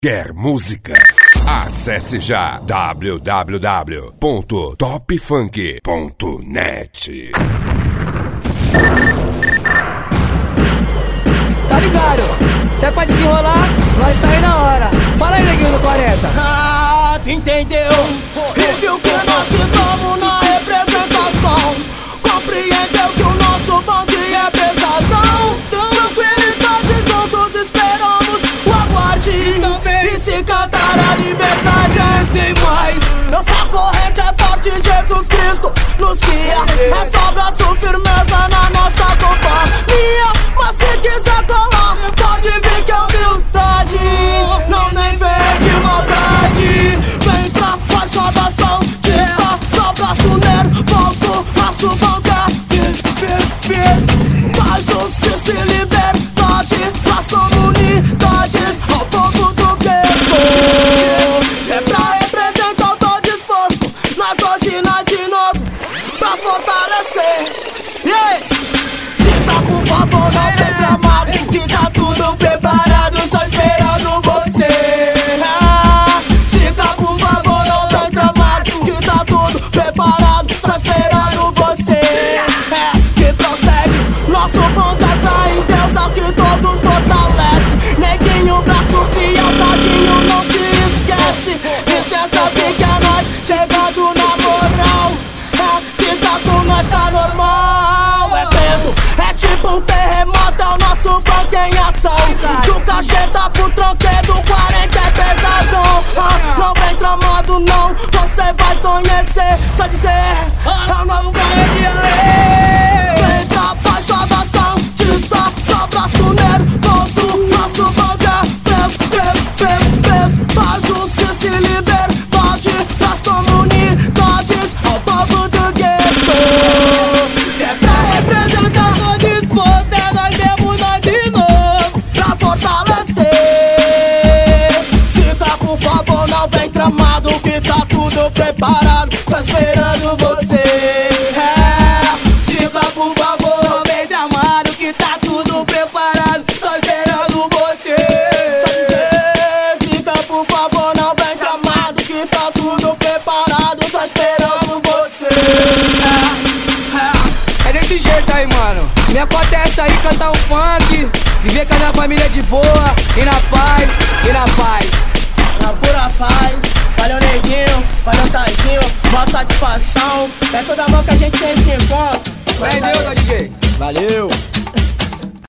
Quer música? Acesse já www.topfunk.net. Tá ligado? Se é pra desenrolar, nós tá aí na hora. Fala aí, neguinho do 40. Ah, tu entendeu? E viu que nós ficamos na representação. Compreendeu que o nosso bonde é pesadão. Tranquilidade, juntos esperamos o aguarde. E se cantar a liberdade tem mais. Nossa corrente é forte, Jesus Cristo nos guia. É só braço, firmeza na nossa companhia. Mas se quiser colar, pode vir que é humildade. Não nem vem de maldade. Vem pra faixa da ação, tira só braço nervoso. Nosso bonde faz justiça e liberdade pras comunidades, ao povo do gueto. Se é pra representar, eu tô disposto. Nós hoje, nós de novo, pra fortalecer. Se tá por favor, não vem tramado, que tá tudo preparado, só esperando você. Se tá por favor, não vem tramado, que tá tudo preparado, só esperando você. Que prossegue, nosso bonde é pra em Deus, ao que todos fortalece. Neguinho, braço fiel, tadinho, não se esquece. Licença, que é nós, chegando na moral. Se tá com nós, tá normal. É peso, é tipo um terremoto, é o nosso funk em ação. Do cacheta pro tronquedo, 40 é pesadão. Não vem tramado não, você vai conhecer. Só dizer, é o novo vem da baixa da ação, tista, só braço nervoso. Nosso bonde é peso, faz justiça e liberdade pras comunidades, ao povo do gueto. Se é pra representar, tô disposto, é nós mesmo, nós de novo, pra fortalecer. Se tá por favor, não vem tramado, que tá tudo preparado, só esperando você. Se tá por favor, não vem tramado, que tá tudo preparado, só esperando você. Se tá por favor, não vem tramado, que tá tudo preparado, só esperando você. É desse jeito aí, mano. Minha cota é essa aí, cantar um funk, viver com a minha família de boa, e na paz, Na pura paz, valeu neguinho, valeu tadinho, boa satisfação. É toda mão que a gente tem esse encontro. Valeu, DJ. Valeu.